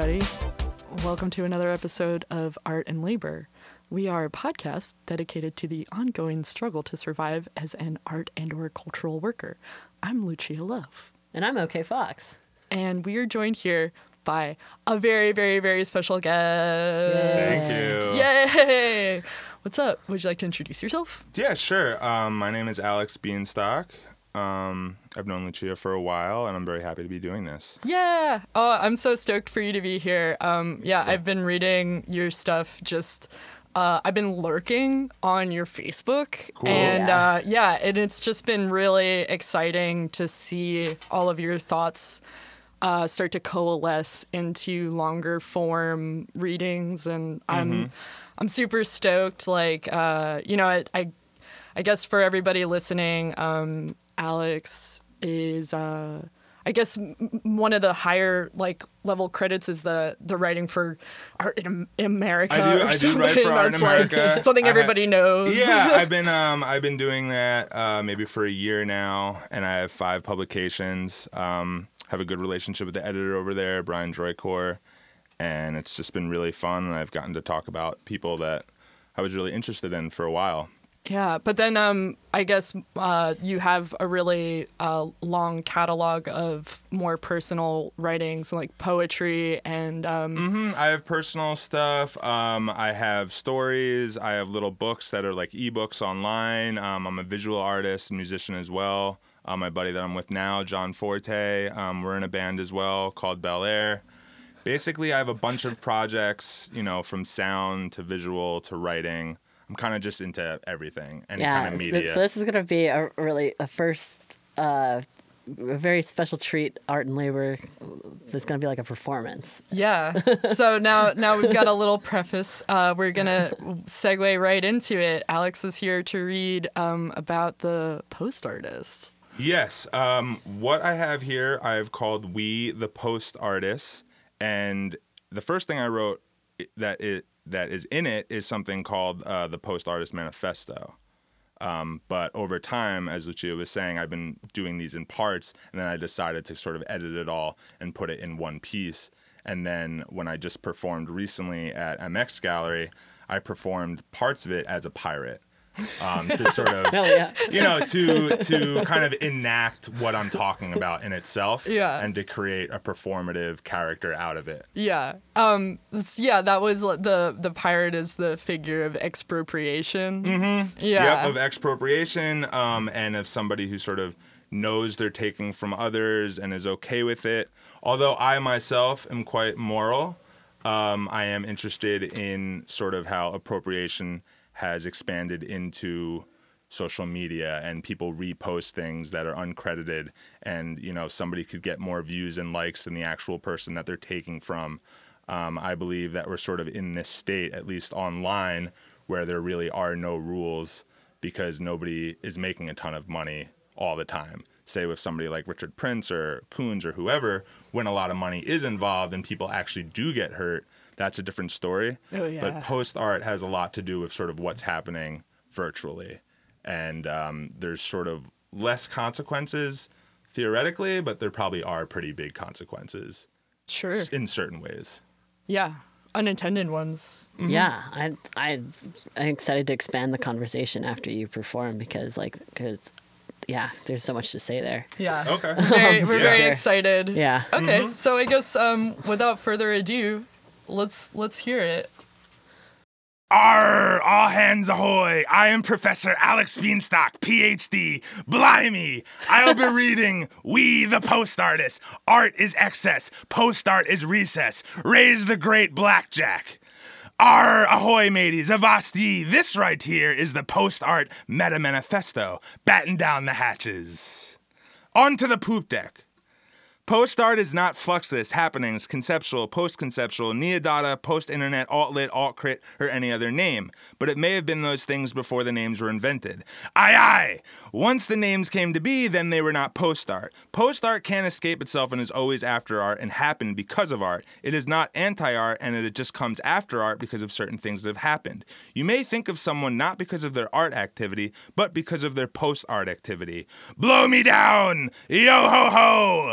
everybody. Welcome to another episode of Art and Labor. We are a podcast dedicated to the ongoing struggle to survive as an art and/or cultural worker. I'm Lucia Love. And I'm OK Fox. And we are joined here by a very, very, very special guest. Thank you. Yay! What's up? Would you like to introduce yourself? Yeah, sure. My name is Alex Beanstalk. I've known Lucia for a while, and I'm very happy to be doing this. Yeah. Oh, I'm so stoked for you to be here. I've been reading your stuff. I've been lurking on your Facebook. Cool. And and it's just been really exciting to see all of your thoughts start to coalesce into longer form readings. And I'm super stoked. I guess for everybody listening, Alex is, one of the higher level credits is the writing for Art in America. I do write for Art in America. Something everybody knows. Yeah, I've been doing that maybe for a year now, and I have 5 publications. Have a good relationship with the editor over there, Brian Droycor, and it's just been really fun. And I've gotten to talk about people that I was really interested in for a while. Yeah, but then I guess you have a really long catalog of more personal writings like poetry and... I have personal stuff. I have stories. I have little books that are like ebooks online. I'm a visual artist and musician as well. My buddy that I'm with now, John Forte, we're in a band as well called Bel Air. Basically, I have a bunch of projects, from sound to visual to writing. I'm kind of just into everything, any kind of media. So this is going to be a very special treat, Art and Labor. It's going to be like a performance. Yeah. So now we've got a little preface. We're going to segue right into it. Alex is here to read about the Post Artists. Yes. What I have here, I've called We the Post Artists. And the first thing I wrote that is in it is something called the Post Artist Manifesto. But over time, as Lucia was saying, I've been doing these in parts, and then I decided to sort of edit it all and put it in one piece. And then when I just performed recently at MX Gallery, I performed parts of it as a pirate. To sort of, to kind of enact what I'm talking about in itself, and to create a performative character out of it. Yeah. That was the pirate is the figure of expropriation. Mm-hmm. Yeah. Yep, of expropriation, and of somebody who sort of knows they're taking from others and is okay with it. Although I myself am quite moral, I am interested in sort of how appropriation has expanded into social media, and people repost things that are uncredited, and somebody could get more views and likes than the actual person that they're taking from. I believe that we're sort of in this state, at least online, where there really are no rules because nobody is making a ton of money all the time. Say with somebody like Richard Prince or Koons or whoever, when a lot of money is involved and people actually do get hurt, that's a different story. Oh, yeah. But post art has a lot to do with sort of what's happening virtually. And there's sort of less consequences theoretically, but there probably are pretty big consequences. Sure. In certain ways. Yeah. Unintended ones. Mm-hmm. Yeah. I'm excited to expand the conversation after you perform because there's so much to say there. Yeah. Okay. We're very excited. Yeah. Okay. So I guess without further ado, let's hear it. Arr! All hands ahoy! I am Professor Alex Beanstalk, PhD. Blimey! I'll be reading We the Post Artists. Art is excess. Post art is recess. Raise the great blackjack. Arr! Ahoy, mateys. Avast ye. This right here is the Post Art Meta Manifesto. Batten down the hatches. On to the poop deck. Post art is not fluxus, happenings, conceptual, post-conceptual, neodata, post-internet, alt-lit, alt-crit, or any other name. But it may have been those things before the names were invented. Aye, aye! Once the names came to be, then they were not post art. Post art can't escape itself and is always after art and happened because of art. It is not anti-art, and it just comes after art because of certain things that have happened. You may think of someone not because of their art activity, but because of their post-art activity. Blow me down! Yo-ho-ho!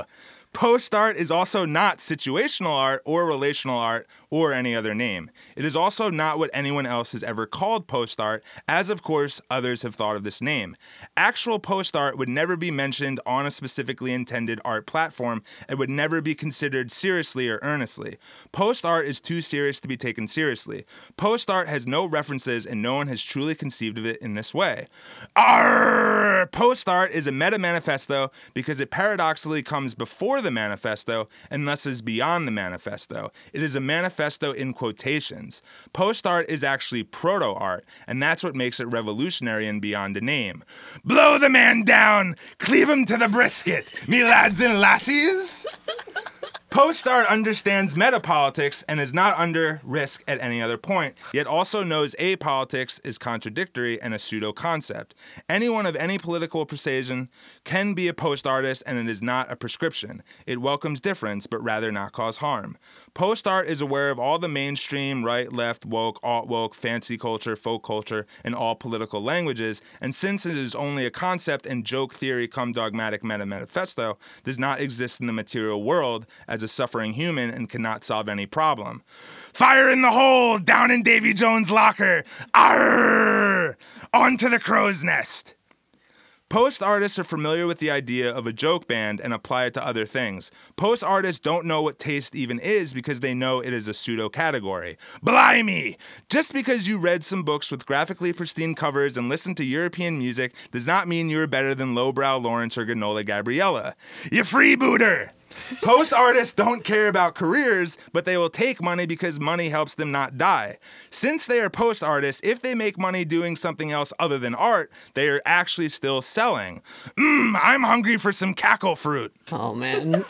Post art is also not situational art or relational art or any other name. It is also not what anyone else has ever called post art, as of course others have thought of this name. Actual post art would never be mentioned on a specifically intended art platform and would never be considered seriously or earnestly. Post art is too serious to be taken seriously. Post art has no references and no one has truly conceived of it in this way. Arr! Post art is a meta-manifesto because it paradoxically comes before the manifesto and thus is beyond the manifesto. It is a manifesto in quotations. Post art is actually proto-art, and that's what makes it revolutionary and beyond a name. Blow the man down! Cleave him to the brisket, me lads and lassies! Post art understands metapolitics and is not under risk at any other point, yet also knows apolitics is contradictory and a pseudo-concept. Anyone of any political persuasion can be a post artist, and it is not a prescription. It welcomes difference, but rather not cause harm. Post art is aware of all the mainstream, right, left, woke, alt-woke, fancy culture, folk culture, and all political languages, and since it is only a concept and joke theory come dogmatic meta-manifesto, does not exist in the material world as a suffering human and cannot solve any problem. Fire in the hole, down in Davy Jones' locker. Arrrr! On to the crow's nest. Post artists are familiar with the idea of a joke band and apply it to other things. Post artists don't know what taste even is because they know it is a pseudo category. Blimey! Just because you read some books with graphically pristine covers and listened to European music does not mean you're better than lowbrow Lawrence or Ganola Gabriella. You freebooter! Post artists don't care about careers, but they will take money because money helps them not die. Since they are post artists, if they make money doing something else other than art, they are actually still selling. I'm hungry for some cackle fruit. Oh, man.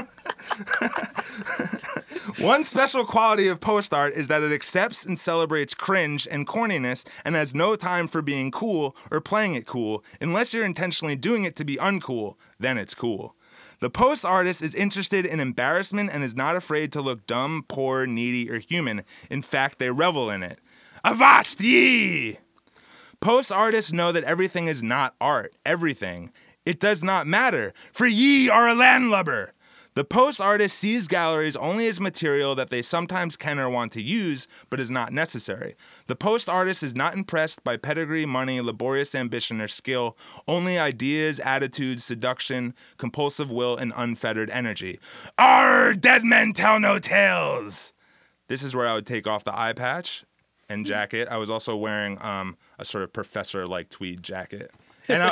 One special quality of post art is that it accepts and celebrates cringe and corniness and has no time for being cool or playing it cool, unless you're intentionally doing it to be uncool, then it's cool. The post artist is interested in embarrassment and is not afraid to look dumb, poor, needy, or human. In fact, they revel in it. Avast ye! Post artists know that everything is not art. Everything. It does not matter, for ye are a landlubber. The post artist sees galleries only as material that they sometimes can or want to use, but is not necessary. The post artist is not impressed by pedigree, money, laborious ambition, or skill, only ideas, attitudes, seduction, compulsive will, and unfettered energy. Arr, dead men tell no tales! This is where I would take off the eye patch and jacket. I was also wearing a sort of professor-like tweed jacket. And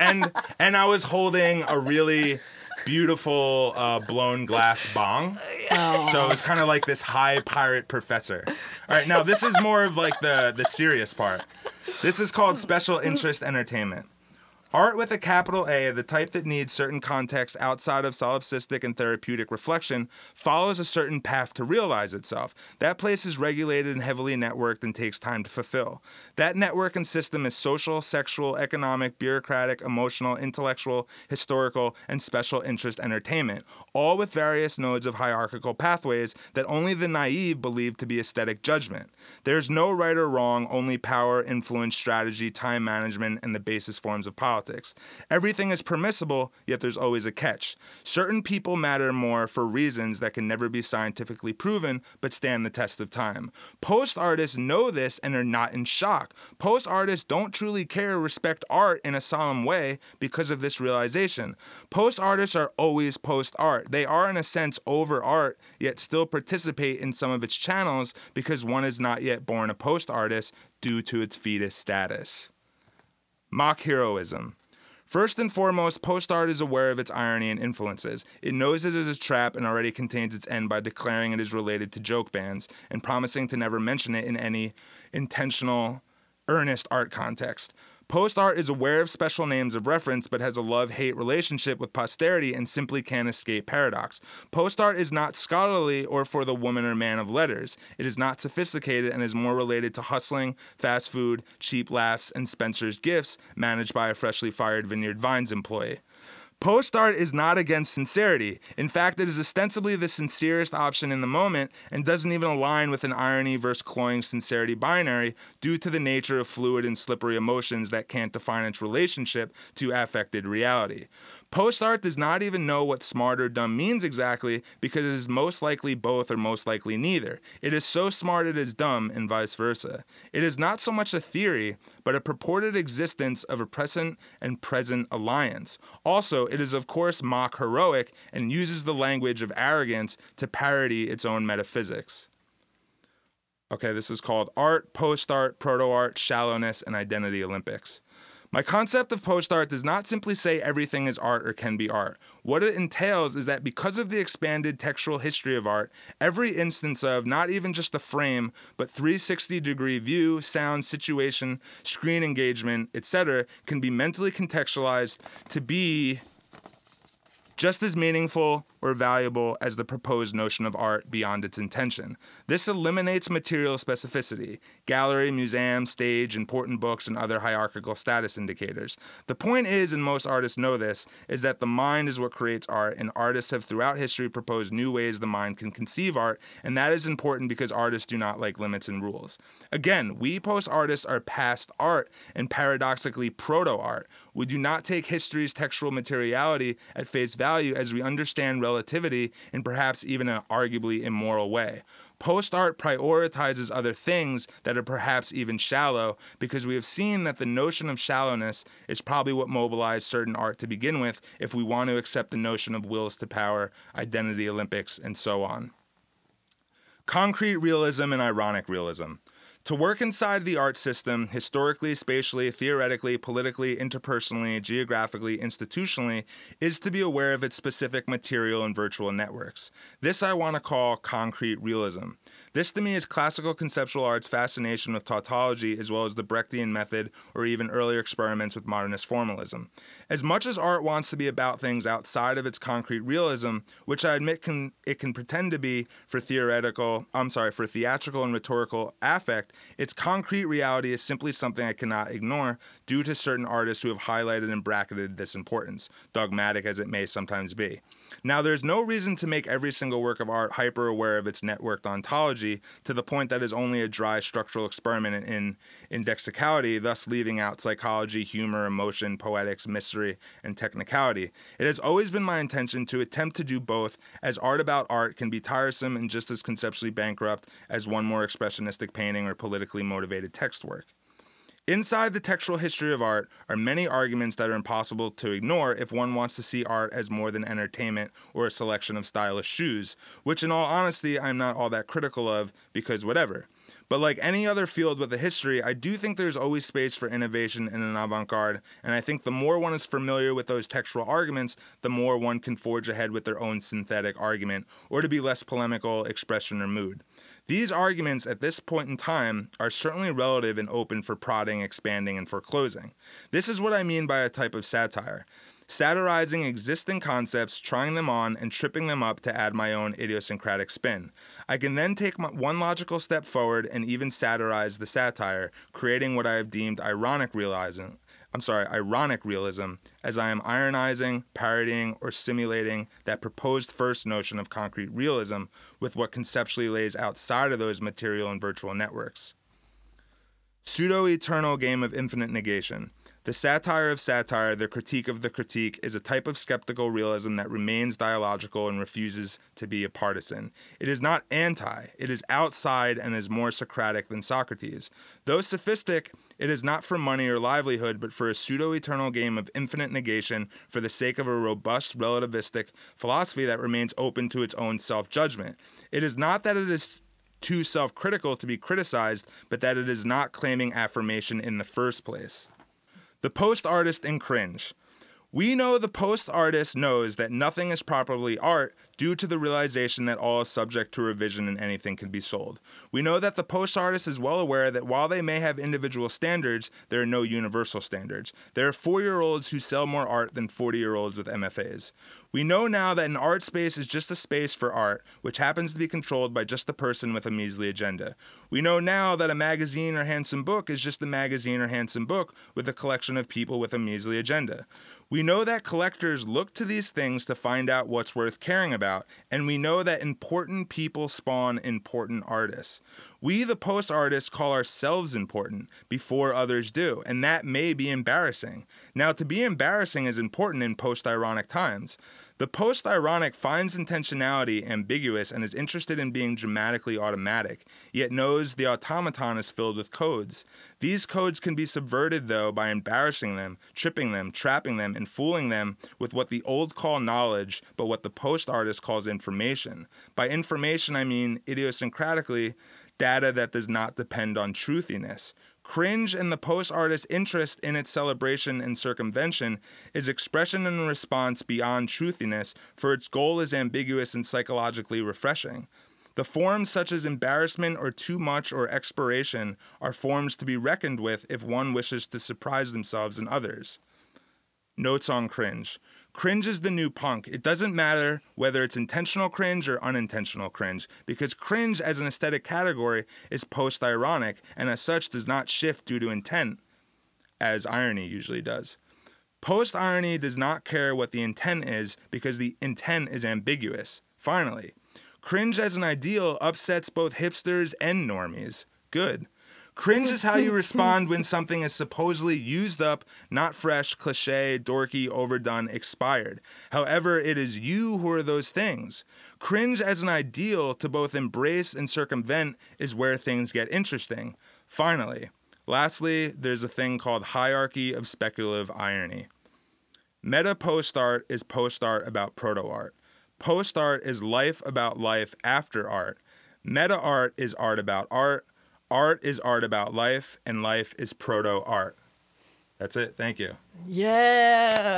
I was holding a really beautiful blown glass bong. Oh. So it's kind of like this high pirate professor. All right, now this is more of like the serious part. This is called special interest entertainment. Art with a capital A, the type that needs certain context outside of solipsistic and therapeutic reflection, follows a certain path to realize itself. That place is regulated and heavily networked and takes time to fulfill. That network and system is social, sexual, economic, bureaucratic, emotional, intellectual, historical, and special interest entertainment, all with various nodes of hierarchical pathways that only the naive believe to be aesthetic judgment. There's no right or wrong, only power, influence, strategy, time management, and the basis forms of politics. Everything is permissible, yet there's always a catch. Certain people matter more for reasons that can never be scientifically proven, but stand the test of time. Post artists know this and are not in shock. Post artists don't truly care or respect art in a solemn way because of this realization. Post artists are always post art. They are in a sense over art, yet still participate in some of its channels because one is not yet born a post artist due to its fetus status. Mock heroism. First and foremost, post art is aware of its irony and influences. It knows it is a trap and already contains its end by declaring it is related to joke bands and promising to never mention it in any intentional, earnest art context. Post art is aware of special names of reference but has a love-hate relationship with posterity and simply can't escape paradox. Post art is not scholarly or for the woman or man of letters. It is not sophisticated and is more related to hustling, fast food, cheap laughs, and Spencer's Gifts managed by a freshly fired Vineyard Vines employee. Post art is not against sincerity. In fact, it is ostensibly the sincerest option in the moment and doesn't even align with an irony versus cloying sincerity binary due to the nature of fluid and slippery emotions that can't define its relationship to affected reality. Post art does not even know what smart or dumb means exactly because it is most likely both or most likely neither. It is so smart it is dumb and vice versa. It is not so much a theory, but a purported existence of a present and present alliance. Also, it is of course mock heroic and uses the language of arrogance to parody its own metaphysics. Okay, this is called Art, Post-Art, Proto-Art, Shallowness, and Identity Olympics. My concept of post-art does not simply say everything is art or can be art. What it entails is that because of the expanded textual history of art, every instance of not even just the frame, but 360-degree view, sound, situation, screen engagement, etc., can be mentally contextualized to be just as meaningful or valuable as the proposed notion of art beyond its intention. This eliminates material specificity, gallery, museum, stage, important books, and other hierarchical status indicators. The point is, and most artists know this, is that the mind is what creates art, and artists have throughout history proposed new ways the mind can conceive art, and that is important because artists do not like limits and rules. Again, we post-artists are past art and paradoxically proto-art. We do not take history's textual materiality at face value as we understand relativity in perhaps even an arguably immoral way. Post-art prioritizes other things that are perhaps even shallow because we have seen that the notion of shallowness is probably what mobilized certain art to begin with if we want to accept the notion of wills to power, identity Olympics, and so on. Concrete realism and ironic realism. To work inside the art system, historically, spatially, theoretically, politically, interpersonally, geographically, institutionally, is to be aware of its specific material and virtual networks. This I want to call concrete realism. This to me is classical conceptual art's fascination with tautology as well as the Brechtian method or even earlier experiments with modernist formalism. As much as art wants to be about things outside of its concrete realism, which I admit it can pretend to be for theatrical and rhetorical affect, its concrete reality is simply something I cannot ignore due to certain artists who have highlighted and bracketed this importance, dogmatic as it may sometimes be. Now, there's no reason to make every single work of art hyper-aware of its networked ontology to the point that is only a dry structural experiment in indexicality, thus leaving out psychology, humor, emotion, poetics, mystery, and technicality. It has always been my intention to attempt to do both, as art about art can be tiresome and just as conceptually bankrupt as one more expressionistic painting or politically motivated text work. Inside the textual history of art are many arguments that are impossible to ignore if one wants to see art as more than entertainment or a selection of stylish shoes, which in all honesty I'm not all that critical of because whatever. But like any other field with a history, I do think there's always space for innovation in an avant-garde, and I think the more one is familiar with those textual arguments, the more one can forge ahead with their own synthetic argument, or to be less polemical, expression, or mood. These arguments at this point in time are certainly relative and open for prodding, expanding, and foreclosing. This is what I mean by a type of satire. Satirizing existing concepts, trying them on, and tripping them up to add my own idiosyncratic spin. I can then take one logical step forward and even satirize the satire, creating what I have deemed ironic realism, as I am ironizing, parodying, or simulating that proposed first notion of concrete realism with what conceptually lays outside of those material and virtual networks. Pseudo-eternal game of infinite negation. The satire of satire, the critique of the critique, is a type of skeptical realism that remains dialogical and refuses to be a partisan. It is not anti, it is outside and is more Socratic than Socrates. Though sophistic, it is not for money or livelihood, but for a pseudo-eternal game of infinite negation for the sake of a robust relativistic philosophy that remains open to its own self-judgment. It is not that it is too self-critical to be criticized, but that it is not claiming affirmation in the first place. The post-artist in cringe. We know the post-artist knows that nothing is properly art due to the realization that all is subject to revision and anything can be sold. We know that the post artist is well aware that while they may have individual standards, there are no universal standards. There are 4-year-olds who sell more art than 40-year-olds with MFAs. We know now that an art space is just a space for art, which happens to be controlled by just the person with a measly agenda. We know now that a magazine or handsome book is just a magazine or handsome book with a collection of people with a measly agenda. We know that collectors look to these things to find out what's worth caring about, and we know that important people spawn important artists. We, the post artists, call ourselves important before others do, and that may be embarrassing. Now, to be embarrassing is important in post-ironic times. The post-ironic finds intentionality ambiguous and is interested in being dramatically automatic, yet knows the automaton is filled with codes. These codes can be subverted, though, by embarrassing them, tripping them, trapping them, and fooling them with what the old call knowledge, but what the post-artist calls information. By information, I mean, idiosyncratically, data that does not depend on truthiness. Cringe and the post-artist's interest in its celebration and circumvention is expression and response beyond truthiness, for its goal is ambiguous and psychologically refreshing. The forms such as embarrassment or too much or expiration are forms to be reckoned with if one wishes to surprise themselves and others. Notes on cringe. Cringe is the new punk. It doesn't matter whether it's intentional cringe or unintentional cringe, because cringe as an aesthetic category is post-ironic, and as such does not shift due to intent, as irony usually does. Post-irony does not care what the intent is, because the intent is ambiguous. Finally, cringe as an ideal upsets both hipsters and normies. Good. Cringe is how you respond when something is supposedly used up, not fresh, cliche, dorky, overdone, expired. However, it is you who are those things. Cringe as an ideal to both embrace and circumvent is where things get interesting. Finally, lastly, there's a thing called hierarchy of speculative irony. Meta post art is post art about proto art. Post art is life about life after art. Meta art is art about art. Art is art about life, and life is proto-art. That's it. Thank you. Yeah.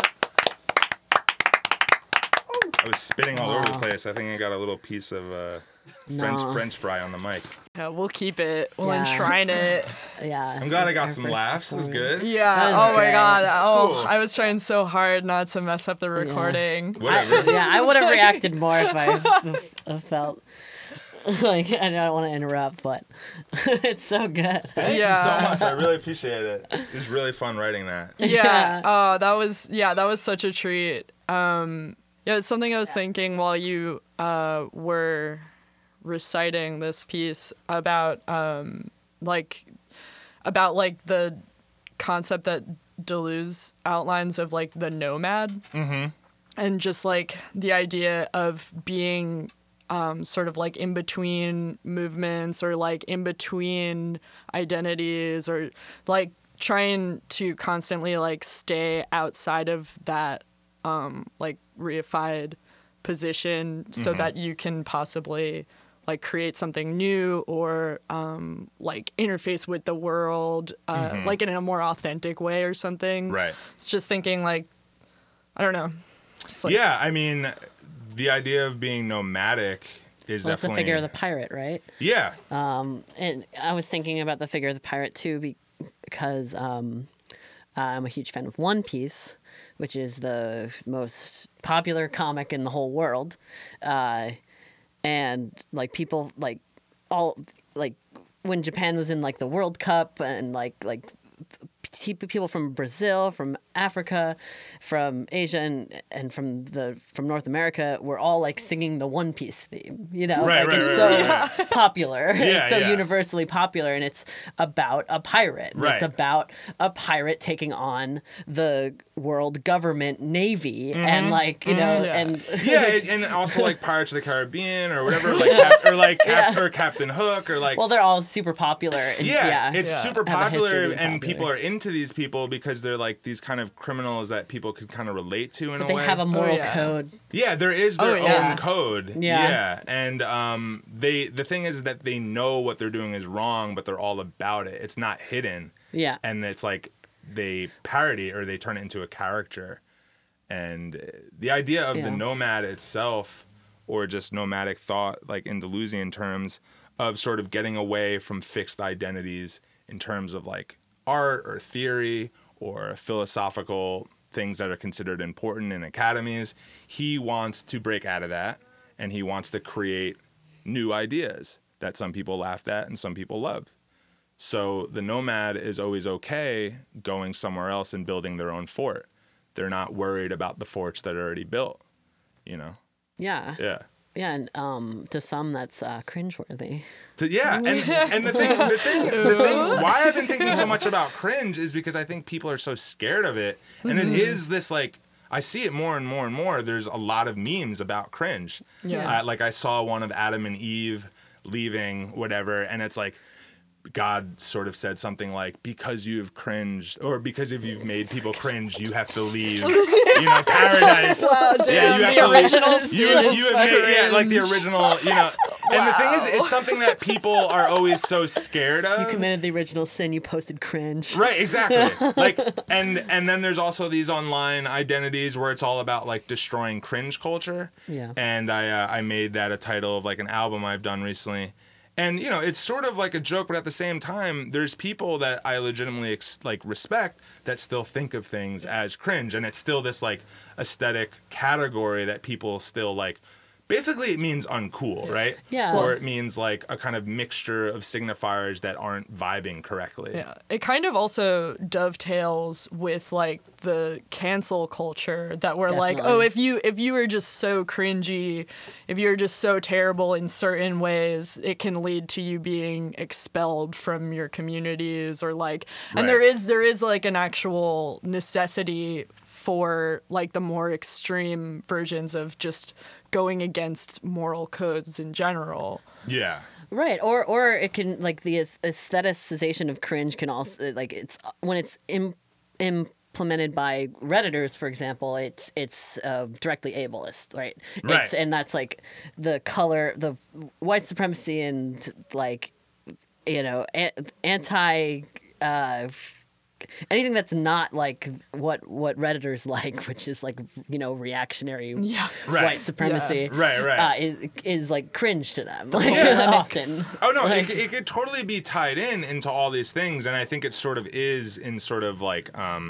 I was spitting all over the place. I think I got a little piece of French fry on the mic. Yeah, we'll keep it. We'll Yeah. enshrine it. Yeah. I'm glad I got Our some first laughs. It was performance. good. Yeah. That was Oh my great. God. Oh, Cool. I was trying so hard not to mess up the recording. Whatever. Yeah, I would have reacted more if I felt like I don't want to interrupt, but it's so good. Thank Yeah. you so much. I really appreciate it. It was really fun writing that. Yeah. Yeah. Oh, that was such a treat. Yeah, it's something I was thinking while you were reciting this piece about the concept that Deleuze outlines of like the nomad, and just like the idea of being sort of like in between movements or like in between identities, or like trying to constantly like stay outside of that like reified position so that you can possibly like create something new or like interface with the world like in a more authentic way or something. Right. It's just thinking like, I don't know. Just like, Yeah, I mean, the idea of being nomadic is Well, it's the definitely... figure of the pirate, right? Yeah. And I was thinking about the figure of the pirate too, because I'm a huge fan of One Piece, which is the most popular comic in the whole world. And like people like all like when Japan was in like the World Cup and like people from Brazil, from Africa, from Asia, and from North America were all like singing the One Piece theme. You know, Right, like right, it's right, so popular. Yeah, It's so yeah. universally popular, and it's about a pirate. Right. It's about a pirate taking on the world government navy, and like yeah. and Yeah, and also like Pirates of the Caribbean or whatever, like or Captain Hook or like... well, they're all super popular. And, It's Yeah. super Have a history of popular, being and popular. people are into these people because they're like these kind of criminals that people could kind of relate to in a they way. have a moral yeah. code. Yeah, there is their yeah. own code. Yeah. And the thing is that they know what they're doing is wrong, but they're all about it. It's not hidden. Yeah. And it's like they parody or they turn it into a character. And the idea of the Yeah. nomad itself or just nomadic thought, like in Deleuzian terms, of sort of getting away from fixed identities in terms of like art or theory or philosophical things that are considered important in academies. He wants to break out of that, and he wants to create new ideas that some people laughed at and some people loved. So the nomad is always okay going somewhere else and building their own fort. They're not worried about the forts that are already built, you know? Yeah. Yeah. Yeah, and to some that's cringeworthy. And the thing, why I've been thinking so much about cringe is because I think people are so scared of it, and it is this like, I see it more and more and more. There's a lot of memes about cringe. Yeah. Like I saw one of Adam and Eve leaving, whatever, and it's like, God sort of said something like, because you've cringed, or because if you've made people cringe, you have to leave, paradise. Wow, damn, yeah, you have the to original leave. sin is Like the cringe. original, And the thing is, it's something that people are always so scared of. You committed the original sin. You posted cringe. Right, exactly. Like, and then there's also these online identities where it's all about like destroying cringe culture. Yeah. And I made that a title of like an album I've done recently. And, it's sort of like a joke, but at the same time, there's people that I legitimately respect that still think of things as cringe. And it's still this like aesthetic category that people still like. Basically, it means uncool, right? Yeah. Or it means like a kind of mixture of signifiers that aren't vibing correctly. Yeah, it kind of also dovetails with like the cancel culture that we're like, oh, if you were just so cringy, if you're just so terrible in certain ways, it can lead to you being expelled from your communities or like, and Right. there is like an actual necessity for like the more extreme versions of just going against moral codes in general. Yeah. Right, or it can like the aestheticization of cringe can also like it's when it's implemented by Redditors, for example, it's directly ableist, right? Right. And that's like the color, the white supremacy, and like anti. Anything that's not like what Redditors like, which is like reactionary white supremacy, is like cringe to them. Like, often. Oh no, it could totally be tied into all these things, and I think it sort of is in sort of like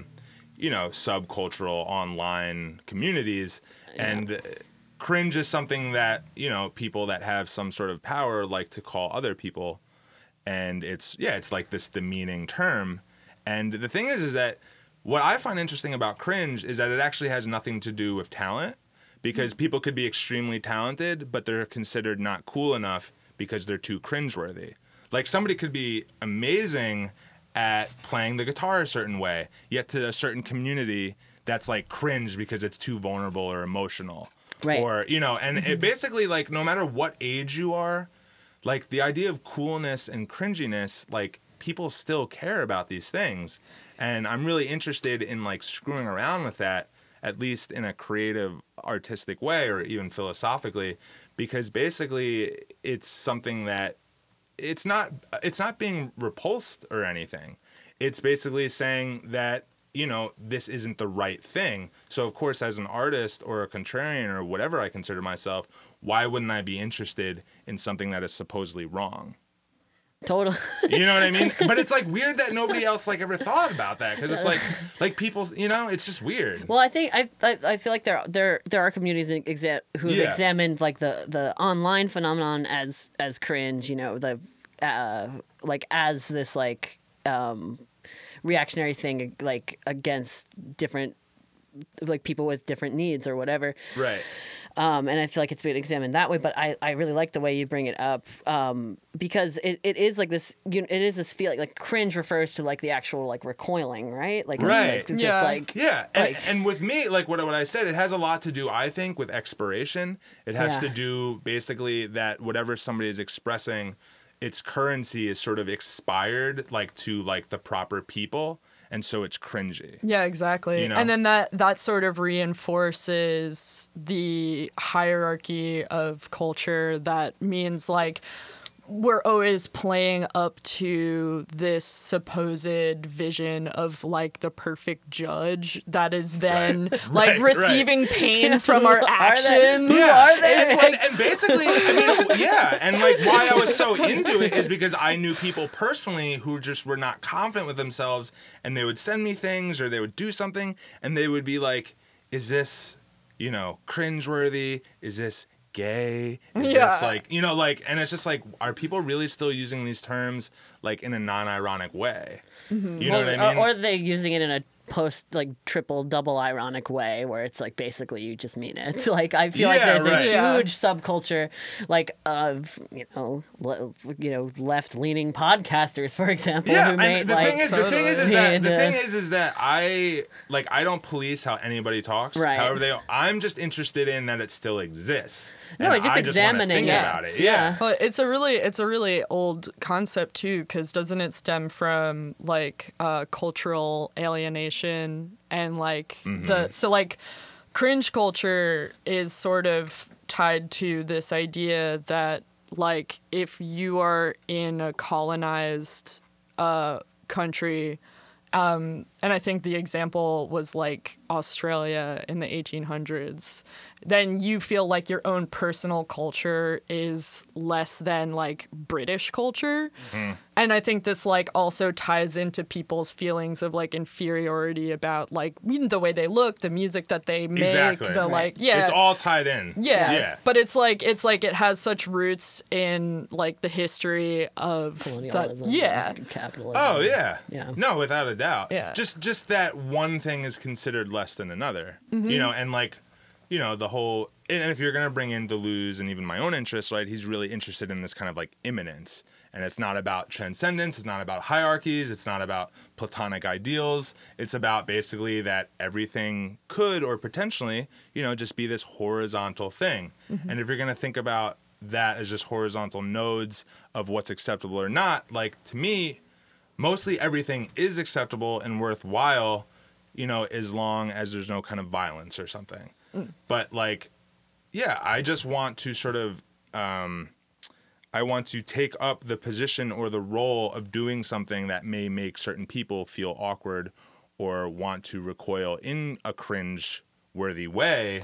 subcultural online communities, and cringe is something that people that have some sort of power like to call other people, and it's like this demeaning term. And the thing is that what I find interesting about cringe is that it actually has nothing to do with talent, because people could be extremely talented, but they're considered not cool enough because they're too cringeworthy. Like somebody could be amazing at playing the guitar a certain way, yet to a certain community that's like cringe because it's too vulnerable or emotional. Right. Or, and it basically like no matter what age you are, like the idea of coolness and cringiness, like people still care about these things, and I'm really interested in like screwing around with that, at least in a creative, artistic way, or even philosophically, because basically it's something that it's not being repulsed or anything. It's basically saying that this isn't the right thing. So of course, as an artist or a contrarian or whatever I consider myself, why wouldn't I be interested in something that is supposedly wrong? Totally. You know what I mean? But it's like weird that nobody else like ever thought about that, because it's like people's, it's just weird. Well, I think I feel like there are communities who've examined like the online phenomenon as cringe, like as this like reactionary thing like against different like people with different needs or whatever. Right. And I feel like it's been examined that way, but I really like the way you bring it up, because it is like this, it is this feeling like cringe refers to like the actual like recoiling, right? Like, right. Like, Yeah. Like, yeah. And with me, like what I said, it has a lot to do, I think, with expiration. It has to do basically that whatever somebody is expressing, its currency is sort of expired, like to like the proper people. And so it's cringy. Yeah, exactly. And then that sort of reinforces the hierarchy of culture. That means like we're always playing up to this supposed vision of like the perfect judge that is then like receiving pain from our actions. Who are they? It's like, and basically, I mean, yeah, and like why I was so into it is because I knew people personally who just were not confident with themselves, and they would send me things or they would do something, and they would be like, "Is this, cringeworthy? Is this gay? Is this like, like," and it's just like, are people really still using these terms like in a non-ironic way? Mm-hmm. You know what I mean? Or are they using it in a triple double ironic way where it's like basically you just mean it. Like I feel like there's a huge subculture like of left leaning podcasters, for example, who made the thing is that I don't police how anybody talks. Right. However, I'm just interested in that it still exists. No, and just examining think about it. Yeah. But it's a really old concept too, because doesn't it stem from like cultural alienation and like cringe culture is sort of tied to this idea that like if you are in a colonized country, and I think the example was like Australia in the 1800s, then you feel like your own personal culture is less than like British culture. Mm-hmm. And I think this like also ties into people's feelings of like inferiority about like the way they look, the music that they make, it's all tied in. Yeah. But it's like it has such roots in like the history of colonialism, capitalism. Oh yeah. Yeah. No, without a doubt. Yeah. Just that one thing is considered less than another. Mm-hmm. And like the whole, and if you're going to bring in Deleuze and even my own interests, right, he's really interested in this kind of like immanence. And it's not about transcendence. It's not about hierarchies. It's not about platonic ideals. It's about basically that everything could or potentially, just be this horizontal thing. Mm-hmm. And if you're going to think about that as just horizontal nodes of what's acceptable or not, like to me, mostly everything is acceptable and worthwhile, as long as there's no kind of violence or something. But like, I just want to sort of, I want to take up the position or the role of doing something that may make certain people feel awkward or want to recoil in a cringe-worthy way.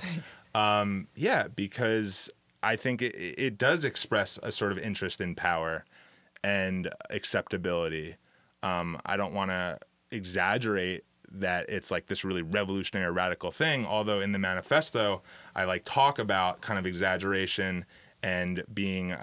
Because I think it does express a sort of interest in power and acceptability. I don't want to exaggerate that it's like this really revolutionary radical thing, although in the manifesto I like talk about kind of exaggeration and being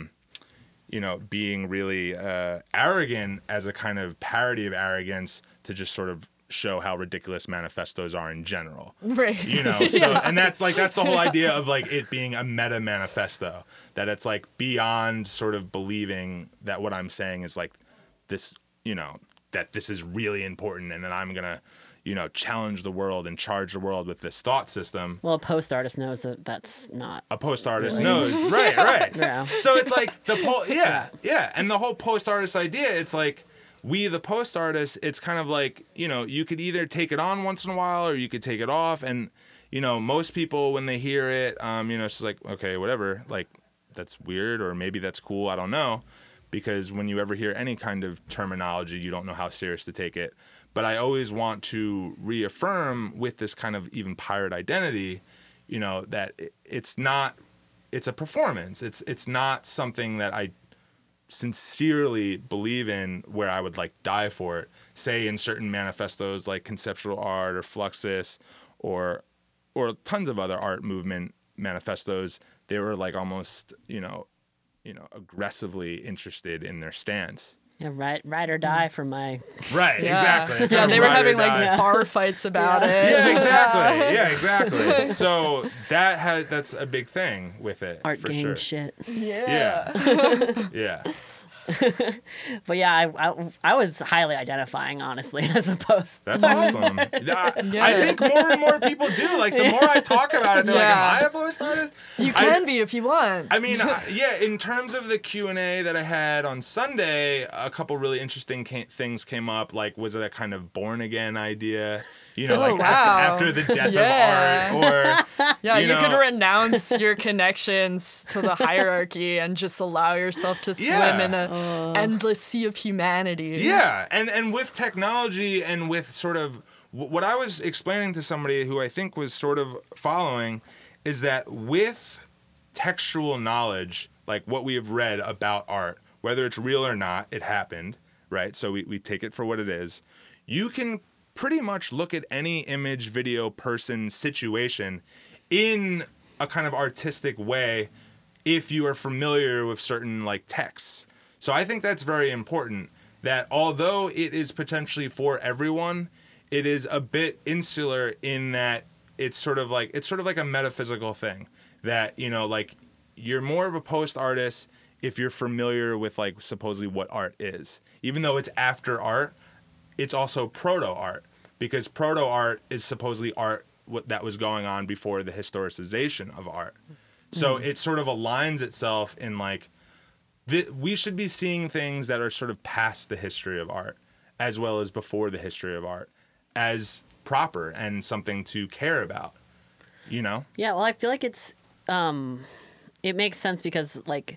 being really arrogant as a kind of parody of arrogance to just sort of show how ridiculous manifestos are in general. Right. So and that's the whole idea of like it being a meta manifesto, that it's like beyond sort of believing that what I'm saying is like this, that this is really important and that I'm going to, challenge the world and charge the world with this thought system. Well, a post artist knows that that's not. A post artist knows. Right. Yeah. So it's like and the whole post artist idea, it's like we, the post artists, it's kind of like, you could either take it on once in a while or you could take it off. And, most people, when they hear it, it's just like, okay, whatever, like that's weird or maybe that's cool. I don't know. Because when you ever hear any kind of terminology, you don't know how serious to take it. But I always want to reaffirm with this kind of even pirate identity, that it's a performance. It's not something that I sincerely believe in where I would like die for it. Say in certain manifestos like Conceptual Art or Fluxus or tons of other art movement manifestos, they were like almost, aggressively interested in their stance. Yeah, ride or die for my. Right, exactly. Yeah, they were having like bar fights about it. Yeah, exactly. So that's a big thing with it. Art for game sure. shit. Yeah. But I was highly identifying, honestly, as a post. That's awesome. I think more and more people do. Like, the more I talk about it, they're like, am I a post artist? You can be if you want. I mean, in terms of the Q&A that I had on Sunday, a couple really interesting things came up. Like, was it a kind of born-again idea? You know, Oh, like wow. after the death Yeah. of art, or Yeah, you could know- renounce your connections to the hierarchy and just allow yourself to swim Yeah. in a endless sea of humanity. Yeah, and with technology and with sort of what I was explaining to somebody who I think was sort of following is that with textual knowledge, like what we have read about art, whether it's real or not, it happened, right? So we take it for what it is. You can pretty much look at any image, video, person, situation in a kind of artistic way if you are familiar with certain like texts. So I think that's very important, that although it is potentially for everyone, it is a bit insular in that it's sort of like a metaphysical thing that, you know, like you're more of a post artist if you're familiar with like supposedly what art is. Even though it's after art, it's also proto art, because proto art is supposedly art that was going on before the historicization of art. So it sort of aligns itself in like we should be seeing things that are sort of past the history of art as well as before the history of art as proper and something to care about, you know? Yeah, well, I feel like it's it makes sense because like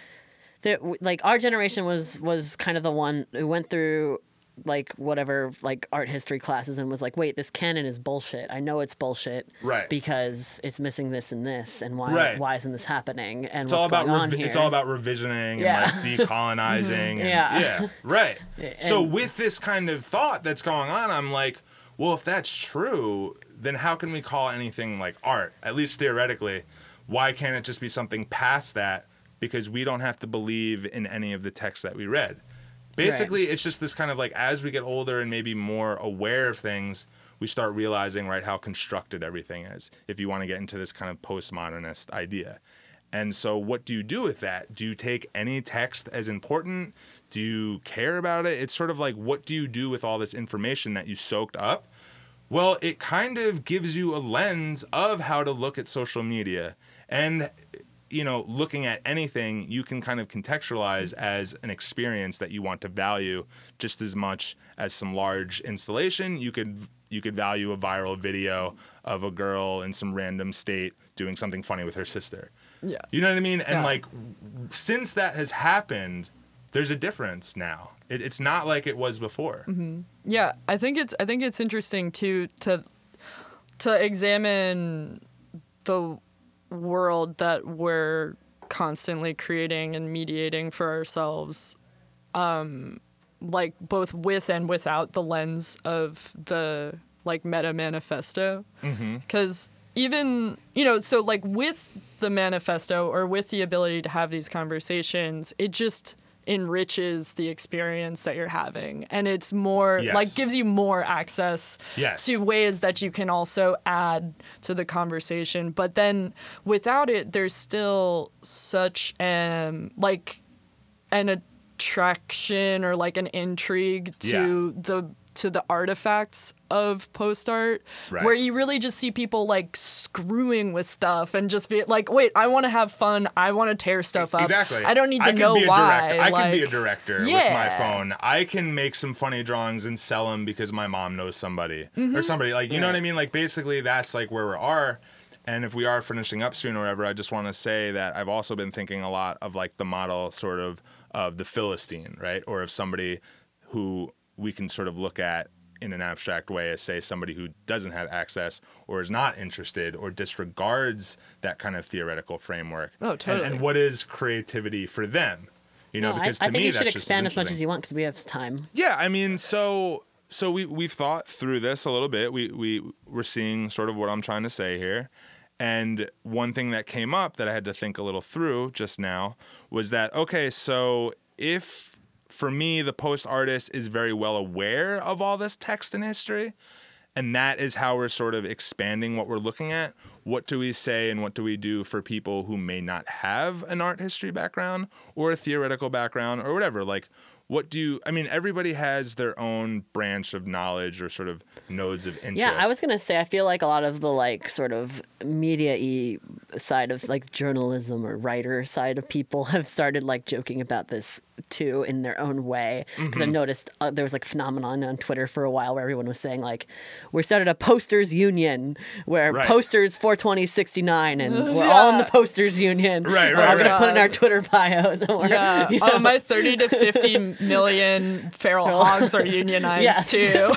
our generation was kind of the one who went through like whatever like art history classes and was like, wait, this canon is bullshit. I know it's bullshit, Right? Because it's missing this and this, and Right. why isn't this happening? And It's what's all about going on here? it's all about revisioning Yeah. and like decolonizing. And, Yeah. Right. So And- with this kind of thought that's going on, I'm like, well, if that's true, then how can we call anything like art? At least theoretically, why can't it just be something past that? Because we don't have to believe in any of the texts that we read. Basically, It's just this kind of like, as we get older and maybe more aware of things, we start realizing, right, how constructed everything is, if you want to get into this kind of postmodernist idea. And so what do you do with that? Do you take any text as important? Do you care about it? It's sort of like, what do you do with all this information that you soaked up? Well, it kind of gives you a lens of how to look at social media. And, you know, looking at anything, you can kind of contextualize as an experience that you want to value just as much as some large installation. You could value a viral video of a girl in some random state doing something funny with her sister. Yeah. You know what I mean? And Yeah. like, since that has happened, there's a difference now. It's not like it was before. Mm-hmm. Yeah, I think it's interesting too to examine the world that we're constantly creating and mediating for ourselves, like both with and without the lens of the like meta manifesto. Because even, you know, so like with the manifesto or with the ability to have these conversations, it just enriches the experience that you're having, and it's more Yes. like gives you more access Yes. to ways that you can also add to the conversation. But then without it, there's still such like an attraction or like an intrigue to the artifacts of post art, Right. where you really just see people like screwing with stuff and just be like, wait, I want to have fun. I want to tear stuff up. Exactly. I don't need to could know be a why. director. I like, could be a director with my Yeah. phone. I can make some funny drawings and sell them because my mom knows somebody Mm-hmm. or somebody. Like, you know what I mean? Like, basically, that's like where we are. And if we are finishing up soon or whatever, I just want to say that I've also been thinking a lot of like the model sort of the Philistine, right? Or of somebody who we can sort of look at in an abstract way as, say, somebody who doesn't have access or is not interested or disregards that kind of theoretical framework. Oh, totally. And what is creativity for them? You know, No, because I to think me, you should that's just expand as much as interesting. you want because we have time. Yeah, I mean, so we've thought through this a little bit. We're seeing sort of what I'm trying to say here. And one thing that came up that I had to think a little through just now was that, okay, so if for me, the post artist is very well aware of all this text and history, and that is how we're sort of expanding what we're looking at. What do we say and what do we do for people who may not have an art history background or a theoretical background or whatever? Like, everybody has their own branch of knowledge or sort of nodes of interest. Yeah, I was gonna say I feel like a lot of the like sort of media-y side of like journalism or writer side of people have started like joking about this too in their own way, because I've noticed there was like a phenomenon on Twitter for a while where everyone was saying like, we started a posters union where posters 42069 and we're all in the posters union. We're all gonna put in our Twitter bios. And you know. My 30 to 50 million feral hogs are unionized too.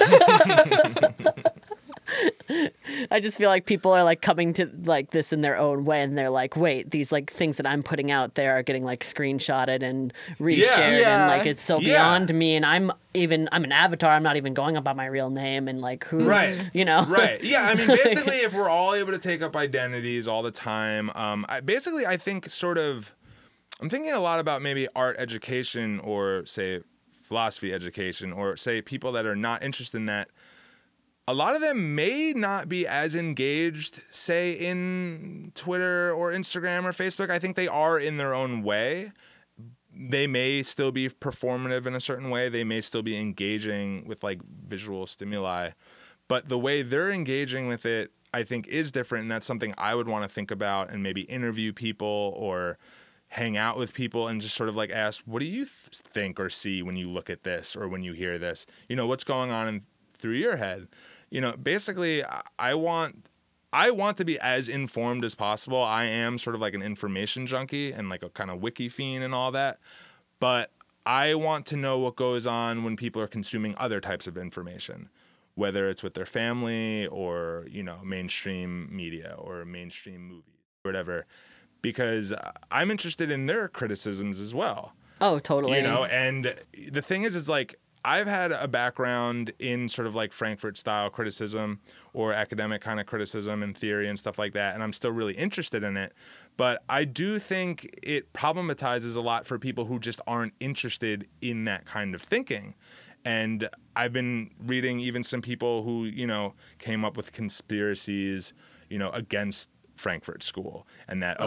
I just feel like people are like coming to like this in their own way, and they're like, wait, these like things that I'm putting out there are getting like screenshotted and reshared, and like it's so beyond me, and I'm an avatar, I'm not even going up by my real name, and like who, you know. Yeah, I mean, basically if we're all able to take up identities all the time, I think sort of, I'm thinking a lot about maybe art education or say philosophy education, or say people that are not interested in that. A lot of them may not be as engaged, say, in Twitter or Instagram or Facebook. I think they are in their own way. They may still be performative in a certain way. They may still be engaging with like visual stimuli. But the way they're engaging with it, I think, is different. And that's something I would want to think about and maybe interview people or hang out with people and just sort of like ask, what do you think or see when you look at this or when you hear this? You know, what's going on through your head? You know, basically, I want to be as informed as possible. I am sort of like an information junkie and like a kind of wiki fiend and all that. But I want to know what goes on when people are consuming other types of information, whether it's with their family or, you know, mainstream media or mainstream movies or whatever, because I'm interested in their criticisms as well. Oh, totally. You know, and the thing is, it's like, I've had a background in sort of like Frankfurt style criticism or academic kind of criticism and theory and stuff like that, and I'm still really interested in it. But I do think it problematizes a lot for people who just aren't interested in that kind of thinking. And I've been reading even some people who, you know, came up with conspiracies, you know, against Frankfurt School, and that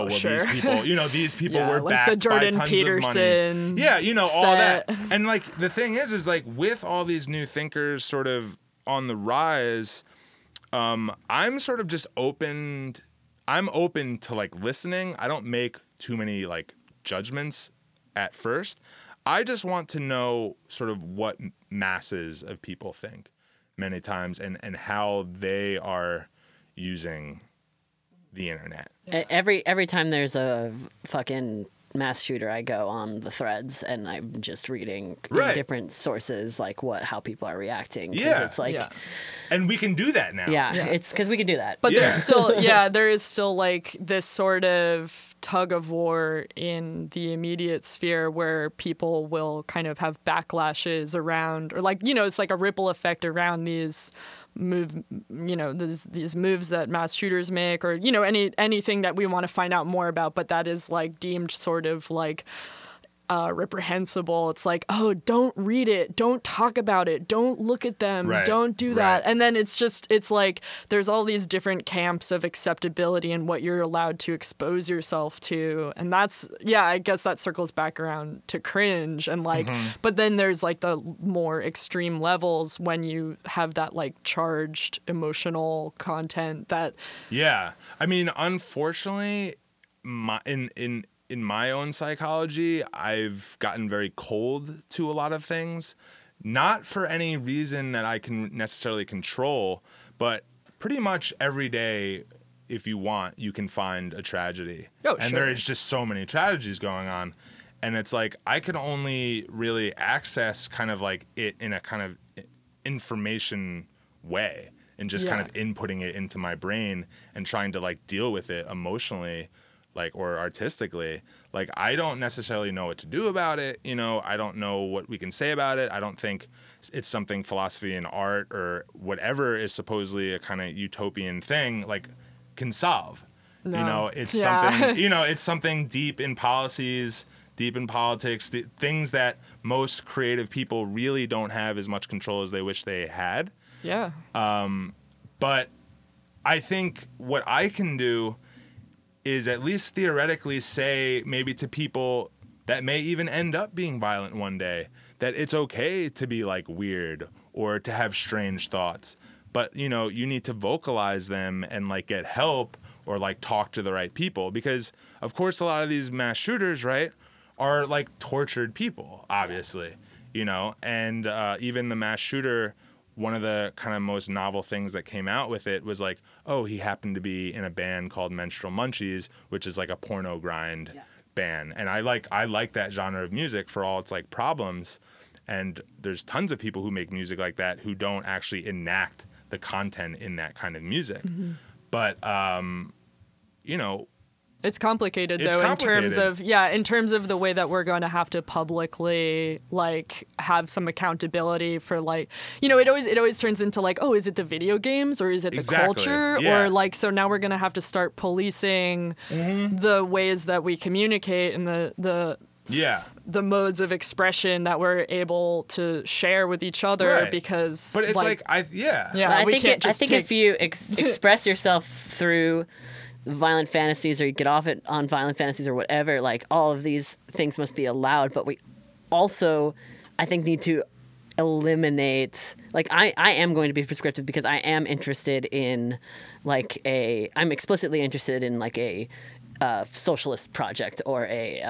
these people were like backed the Jordan by tons Peterson of money. Yeah, you know, set. all that. And like the thing is like with all these new thinkers sort of on the rise, I'm sort of just open to like listening. I don't make too many like judgments at first. I just want to know sort of what masses of people think many times and how they are using the internet. Every time there's a fucking mass shooter, I go on the threads and I'm just reading in different sources like how people are reacting. It's like, and we can do that now. It's because we can do that. But there's still, there is still like this sort of tug of war in the immediate sphere where people will kind of have backlashes around, or like, you know, it's like a ripple effect around these these moves that mass shooters make, or, you know, anything that we want to find out more about, but that is like deemed sort of like reprehensible. It's like, oh, don't read it, don't talk about it, don't look at them, don't do that. And then it's like there's all these different camps of acceptability and what you're allowed to expose yourself to, and that's I guess that circles back around to cringe and like but then there's like the more extreme levels when you have that like charged emotional content that I mean, unfortunately, in my own psychology, I've gotten very cold to a lot of things, not for any reason that I can necessarily control, but pretty much every day, if you want, you can find a tragedy. And there is just so many tragedies going on. And it's like, I can only really access kind of like it in a kind of information way and just kind of inputting it into my brain and trying to like deal with it emotionally, like, or artistically. Like, I don't necessarily know what to do about it. You know, I don't know what we can say about it. I don't think it's something philosophy and art or whatever is supposedly a kind of utopian thing, like, can solve. No. You know, it's something, you know, it's something deep in policies, deep in politics, things that most creative people really don't have as much control as they wish they had. Yeah. But I think what I can do is at least theoretically say maybe to people that may even end up being violent one day that it's okay to be like weird or to have strange thoughts. But, you know, you need to vocalize them and like get help or like talk to the right people, because of course a lot of these mass shooters, right, are like tortured people, obviously, you know, and even the mass shooter, one of the kind of most novel things that came out with it was like, oh, he happened to be in a band called Menstrual Munchies, which is like a porno grind band. And I like that genre of music for all its like problems. And there's tons of people who make music like that who don't actually enact the content in that kind of music. But, you know, it's complicated It's though complicated. in terms of the way that we're going to have to publicly like have some accountability for like, you know, it always turns into like, oh, is it the video games or is it the Exactly. culture? Yeah. Or like, so now we're going to have to start policing the ways that we communicate and the modes of expression that we're able to share with each other, Right. because but it's like But we can't just if you express yourself through violent fantasies, or you get off it on violent fantasies or whatever, like all of these things must be allowed. But we also, I think, need to eliminate, like I am going to be prescriptive because I am interested in I'm explicitly interested in like a socialist project or a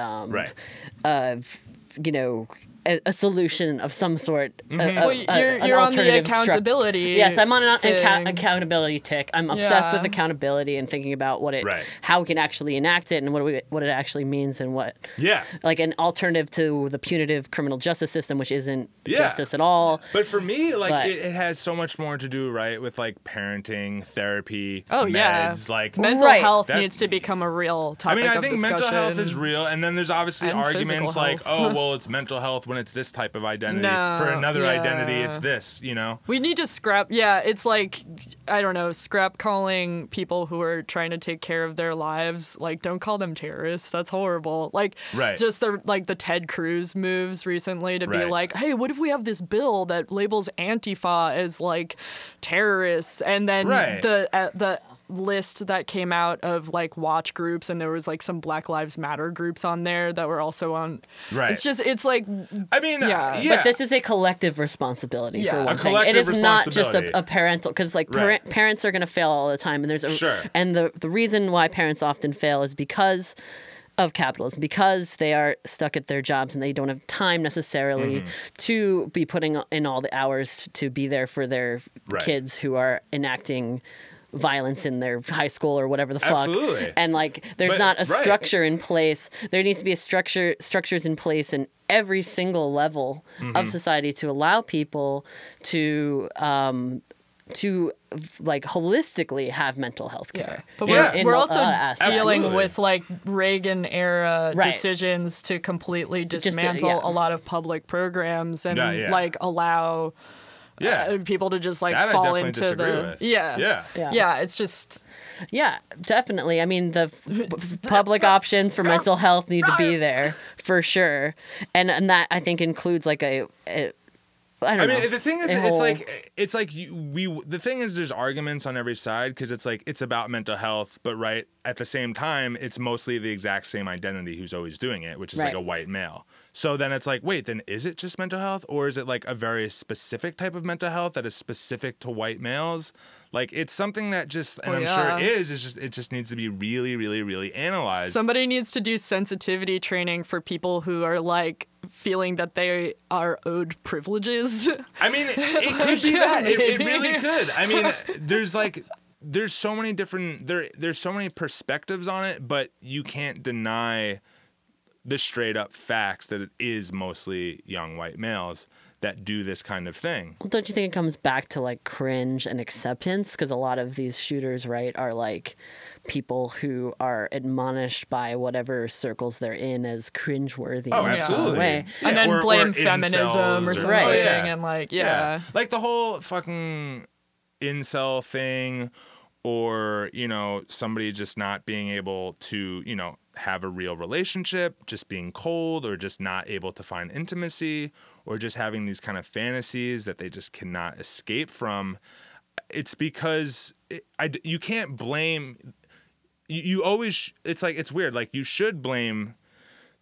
you know, a solution of some sort. Well, an you're on the alternative accountability. Yes, I'm on an thing. accountability tick. I'm obsessed with Yeah. accountability and thinking about Right. how we can actually enact it and what it actually means, and what like an alternative to the punitive criminal justice system, which isn't justice at all. But for me, like But- it has so much more to do, right, with like parenting, therapy, Oh yeah, meds, like mental Right. health That- needs to become a real I topic. mean, I of think mental health is discussion. real, and then there's obviously And arguments physical like, health. oh, well, it's mental health when it's this type of identity. No, For another yeah. identity, it's this, you know? We need to scrap. Yeah, it's like, I don't know, scrap calling people who are trying to take care of their lives. Like, don't call them terrorists. That's horrible. Like, Right. just the Ted Cruz moves recently to be Right. like, hey, what if we have this bill that labels Antifa as like terrorists, and then Right. the list that came out of like watch groups, and there was like some Black Lives Matter groups on there that were also on. Right. It's like, I mean, Yeah. yeah. But this is a collective responsibility Yeah. for A one thing. It collective is not just responsibility. a parental, because like Right. parents are going to fail all the time, and there's Sure. and the reason why parents often fail is because of capitalism, because they are stuck at their jobs and they don't have time necessarily Mm-hmm. to be putting in all the hours to be there for their Right. kids who are enacting violence in their high school or whatever the fuck. Absolutely. And like there's But- not a right. structure in place. There needs to be structures in place in every single level Mm-hmm. of society to allow people to like holistically have mental health care. But Yeah. we're a also lot of aspects. dealing Absolutely. with like Reagan era Right. decisions to completely to- dismantle yeah. a lot of public programs and Yeah. like allow Yeah. people to just like That I fall definitely into disagree the with. yeah. Yeah. It's just Yeah, definitely. I mean, the public options for mental health need to be there for sure, and that I think includes like I don't know. I mean, the thing is, a it's whole- like the thing is, there's arguments on every side because it's like it's about mental health, but right at the same time, it's mostly the exact same identity who's always doing it, which is like Right. a white male. So then it's like, wait, then is it just mental health, or is it like a very specific type of mental health that is specific to white males? Like it's something that just, and Oh, I'm yeah. sure it is. It's just it just needs to be really, really, really analyzed. somebody needs to do sensitivity training for people who are like feeling that they are owed privileges. I mean, it could be Yeah, that. It maybe. really could. I mean, there's so many different there's so many perspectives on it, but you can't deny the straight up facts that it is mostly young white males that do this kind of thing. Well, don't you think it comes back to like cringe and acceptance? Because a lot of these shooters, right, are like people who are admonished by whatever circles they're in as cringeworthy. Oh, in some absolutely. way. Yeah, And then or blame incels feminism or or- something. Right. Yeah. And like, yeah. Like the whole fucking incel thing, or, you know, somebody just not being able to, you know, have a real relationship, just being cold, or just not able to find intimacy, or just having these kind of fantasies that they just cannot escape from. It's because you can't blame. You always, it's like, it's weird. Like, you should blame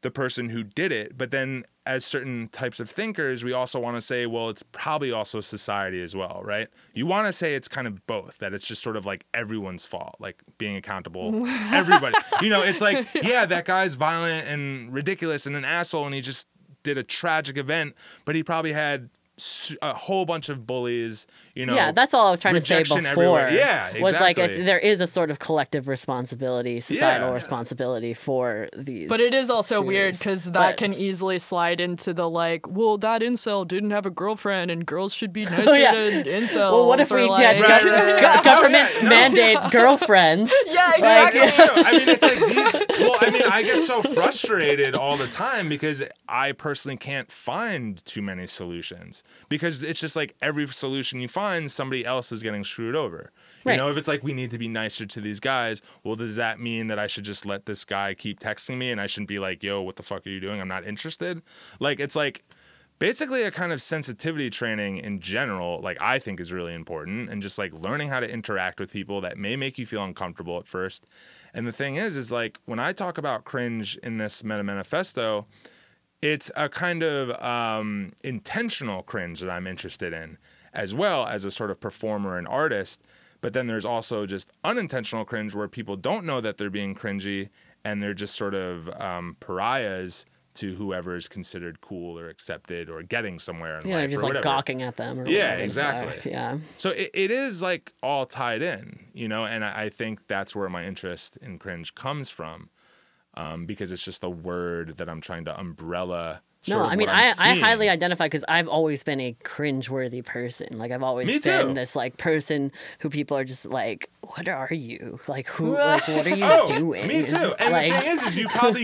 the person who did it. But then as certain types of thinkers, we also want to say, well, it's probably also society as well, right? You want to say it's kind of both, that it's just sort of like everyone's fault, like being accountable, everybody. It's like, yeah, that guy's violent and ridiculous and an asshole, and he just did a tragic event, but he probably had a whole bunch of bullies, Yeah, that's all I was trying to say before. Everywhere. Yeah, exactly. Was like there is a sort of collective responsibility, societal responsibility for these. But it is also shooters. Weird because that can easily slide into the like, well, that incel didn't have a girlfriend and girls should be nicer to incels. Well, what if we like, had government mandate girlfriends? Yeah, exactly. It's true. I mean, it's like these. Well, I mean, I get so frustrated all the time because I personally can't find too many solutions. Because it's just like every solution you find, somebody else is getting screwed over. Right. If it's like we need to be nicer to these guys, well, does that mean that I should just let this guy keep texting me and I shouldn't be like, yo, what the fuck are you doing? I'm not interested. Like, it's like basically a kind of sensitivity training in general, like I think is really important, and just like learning how to interact with people that may make you feel uncomfortable at first. And the thing is like when I talk about cringe in this meta manifesto, it's a kind of intentional cringe that I'm interested in, as well as a sort of performer and artist. But then there's also just unintentional cringe where people don't know that they're being cringy and they're just sort of pariahs to whoever is considered cool or accepted or getting somewhere in life, just or like whatever. gawking at them. Or Yeah, whatever. exactly. Yeah. So it is like all tied in, and I think that's where my interest in cringe comes from. Because it's just a word that I'm trying to umbrella. No, I mean, I highly identify because I've always been a cringeworthy person. Like, I've always been this, like, person who people are just like, what are you? Like, what are you doing? Me too. And like, the thing is you probably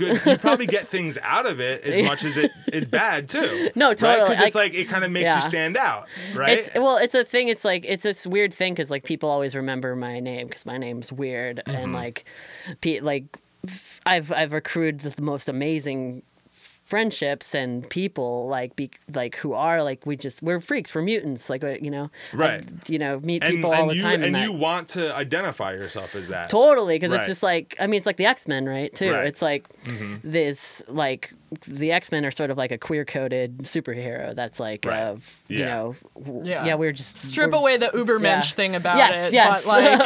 get things out of it as much as it is bad too. No, totally. Because it's like, it kind of makes you stand out, right? It's a thing. It's like, it's this weird thing because, like, people always remember my name because my name's weird. Mm-hmm. And, like, I've accrued the most amazing friendships and people like who are like we're freaks, we're mutants, like right. Meet people all the time. And you want to identify yourself as that totally because it's just like it's like the X-Men, right? Too. Right. It's like this like the X-Men are sort of like a queer coded superhero that's like we're just strip away the Ubermensch thing about it. Yes. But like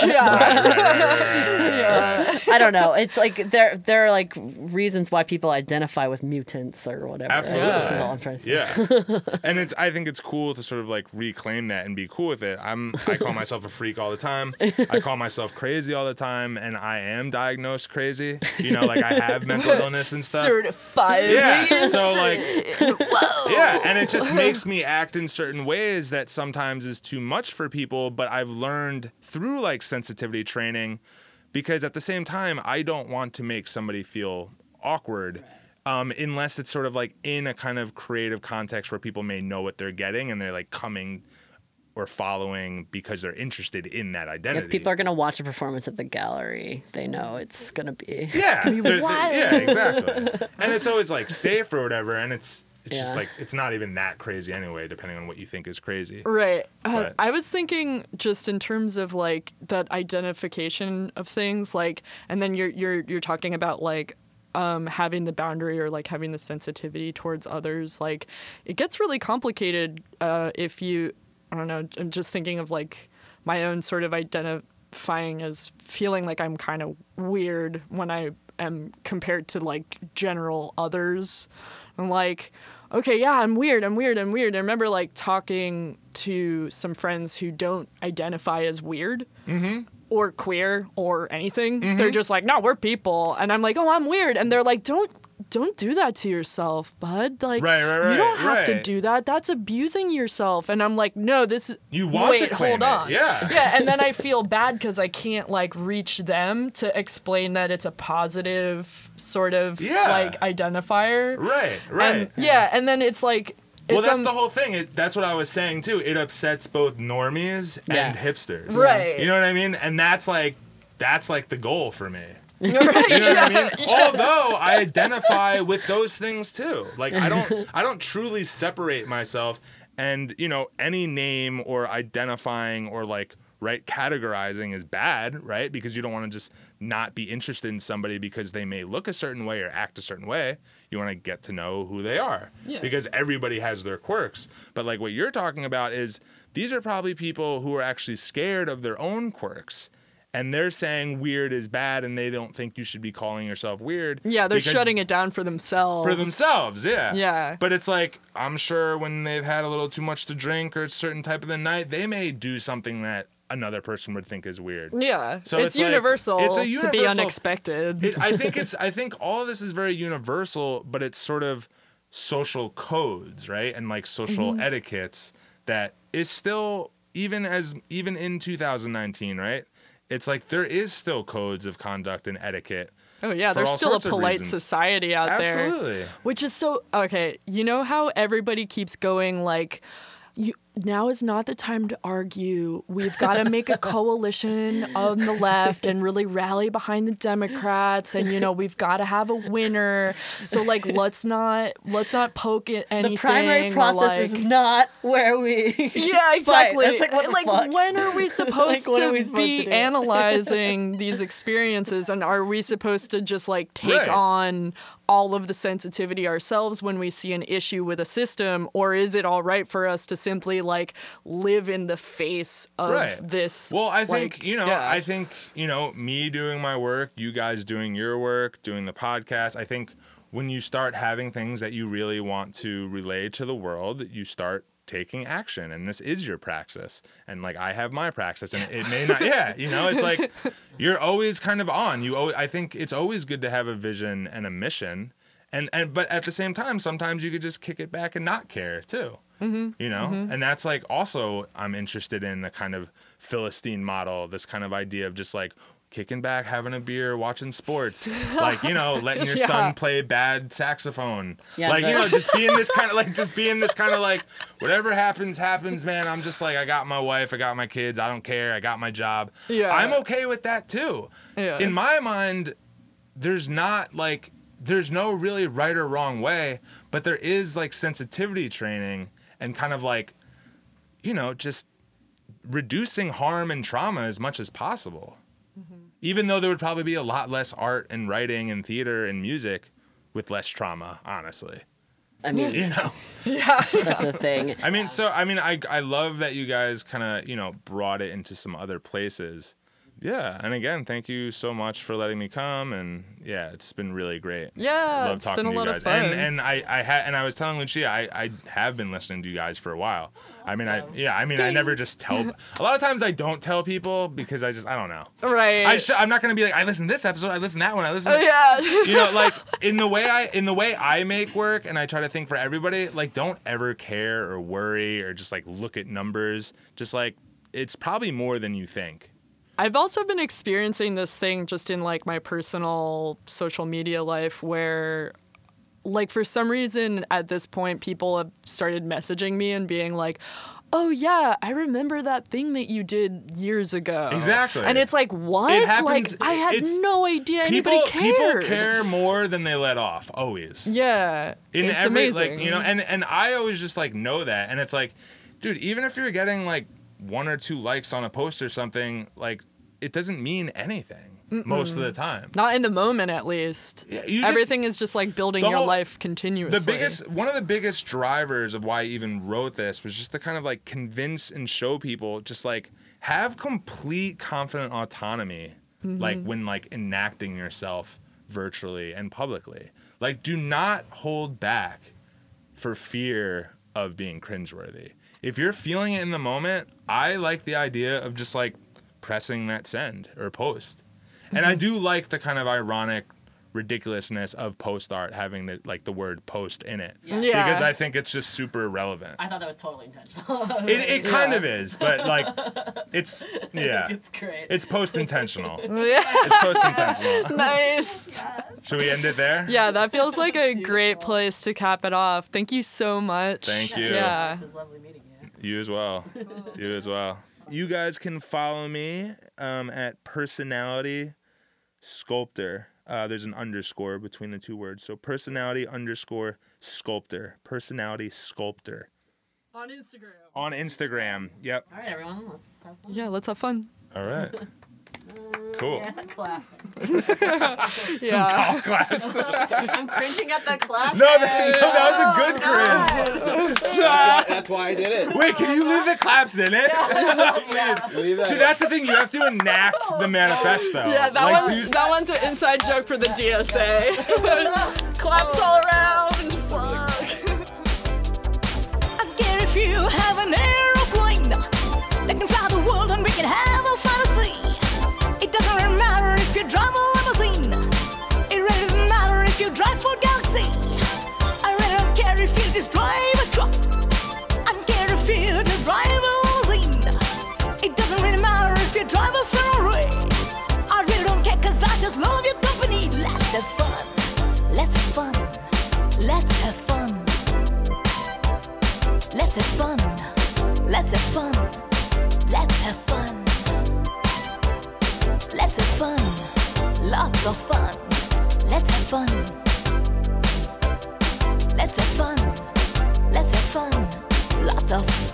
I don't know. It's like there are like reasons why people identify with mutants or whatever. Absolutely. This is all I'm trying to say. Yeah. And I think it's cool to sort of like reclaim that and be cool with it. I call myself a freak all the time. I call myself crazy all the time, and I am diagnosed crazy. Like I have mental illness and stuff. Certified. Yeah. So like yeah, and it just makes me act in certain ways that sometimes is too much for people, but I've learned through like sensitivity training, because at the same time I don't want to make somebody feel awkward. Unless it's sort of like in a kind of creative context where people may know what they're getting and they're like coming or following because they're interested in that identity. If people are going to watch a performance at the gallery, they know it's going to be... Yeah, it's gonna be wild. Yeah, exactly. And it's always like safe or whatever, and it's just like, it's not even that crazy anyway, depending on what you think is crazy. Right. I was thinking just in terms of like that identification of things, like, and then you're talking about like, having the boundary or like having the sensitivity towards others, like it gets really complicated if you, I don't know, I'm just thinking of like my own sort of identifying as feeling like I'm kind of weird when I am compared to like general others. I'm like, okay, yeah, I'm weird. I remember like talking to some friends who don't identify as weird. Mm-hmm. Or queer or anything. Mm-hmm. They're just like, no, we're people. And I'm like, oh, I'm weird. And they're like, don't do that to yourself, bud. Like, right, you don't have to do that. That's abusing yourself. And I'm like, no, this is... You want to claim hold on. It. Yeah. Yeah, and then I feel bad because I can't, like, reach them to explain that it's a positive sort of, like, identifier. Right. And then it's like... Well, that's the whole thing. That's what I was saying, too. It upsets both normies and hipsters. Right. You know what I mean? And that's like the goal for me. Right. You know what I mean? Yes. Although I identify with those things, too. Like, I don't truly separate myself. And, any name or identifying or, like, right? Categorizing is bad, right? Because you don't want to just not be interested in somebody because they may look a certain way or act a certain way. You want to get to know who they are because everybody has their quirks. But like what you're talking about is these are probably people who are actually scared of their own quirks. And they're saying weird is bad, and they don't think you should be calling yourself weird. Yeah, they're shutting it down for themselves. Yeah. Yeah. But it's like, I'm sure when they've had a little too much to drink or a certain type of the night, they may do something that another person would think is weird. Yeah. So it's like, universal, it's a to be unexpected. I think all of this is very universal, but it's sort of social codes, right? And like social etiquettes that is still, even in 2019, right? It's like there is still codes of conduct and etiquette. Oh, yeah, there's still a polite society out there. Absolutely. Which is so, okay, you know how everybody keeps going like, now is not the time to argue. We've got to make a coalition on the left and really rally behind the Democrats, and we've got to have a winner. So like, let's not poke at anything. The primary process is not where we. Yeah, exactly. Fight. Like, when are we supposed to be to analyzing these experiences, and are we supposed to just like take on all of the sensitivity ourselves when we see an issue with a system, or is it all right for us to simply like live in the face of this? Well, I think, I think, me doing my work, you guys doing your work, doing the podcast, I think when you start having things that you really want to relay to the world, you start taking action, and this is your praxis. And like, I have my praxis, and it may not, it's like, you're always kind of on. I think it's always good to have a vision and a mission. But at the same time, sometimes you could just kick it back and not care too. And that's like also, I'm interested in the kind of Philistine model, this kind of idea of just like kicking back, having a beer, watching sports, like, letting your son play bad saxophone. Yeah, like, just being this kind of like, whatever happens, man. I'm just like, I got my wife, I got my kids, I don't care, I got my job. Yeah. I'm okay with that too. Yeah. In my mind, there's no really right or wrong way, but there is like sensitivity training and kind of like, just reducing harm and trauma as much as possible. Even though there would probably be a lot less art and writing and theater and music with less trauma, honestly. I mean, Yeah. That's the thing. I love that you guys kind of, brought it into some other places. Yeah, and again, thank you so much for letting me come, and yeah, it's been really great. Yeah, love it's talking been a to you lot guys. of fun. And I was telling Lucia, I have been listening to you guys for a while. I never just tell. A lot of times I don't tell people because I don't know. Right. I'm not gonna be like, I listened to this episode, I listened to that one, I listened. Yeah. Like in the way I make work, and I try to think for everybody. Like, don't ever care or worry or just like look at numbers. Just like, it's probably more than you think. I've also been experiencing this thing just in like my personal social media life where like for some reason at this point people have started messaging me and being like, oh yeah, I remember that thing that you did years ago. Exactly. And it's like, what? It happens, like I had no idea anybody cared. People care more than they let off, always. Yeah. It's amazing. Like, and I always just like know that. And it's like, dude, even if you're getting like 1 or 2 likes on a post or something, like, it doesn't mean anything most of the time. Not in the moment, at least. Yeah, everything is just like building your life continuously. One of the biggest drivers of why I even wrote this was just to kind of like convince and show people, just like have complete confident autonomy, like when like enacting yourself virtually and publicly. Like, do not hold back for fear of being cringeworthy. If you're feeling it in the moment, I like the idea of just like pressing that send or post. And I do like the kind of ironic ridiculousness of post art having the word post in it. Yeah. Because I think it's just super relevant. I thought that was totally intentional. It kind of is, but like it's It's great. It's post intentional. Yeah. It's post intentional. Nice. Should we end it there? Yeah, that feels like a great place to cap it off. Thank you so much. Thank you. Yeah. This is lovely meeting you. You as well. You as well. You guys can follow me at Personality Sculptor. There's an underscore between the two words. So Personality_Sculptor. Personality Sculptor. On Instagram. On Instagram. Yep. All right, everyone. Let's have fun. yeah, let's have fun. All right. Cool. Clap. Yeah. Golf claps. I'm cringing at the clap. No, that was a good cringe. That's why I did it. Wait, can you leave the claps in it? Leave that See, in. that's the thing. You have to enact the manifesto. Yeah, that one's an inside joke for the DSA. Claps all around. Again, if you have an aeroplane that can fly the world and we can have a fantasy. It doesn't really matter if you drive a limousine. It really doesn't matter if you drive for Galaxy. I really don't care if you just drive a truck. I don't care if you just drive a limousine. It doesn't really matter if you drive a Ferrari. I really don't care cause I just love your company. Let's have fun. Let's have fun. Let's have fun. Let's have fun. Let's have fun. Let's have fun. Let's have fun. Lots of fun. Let's have fun. Let's have fun. Let's have fun. Lots of fun.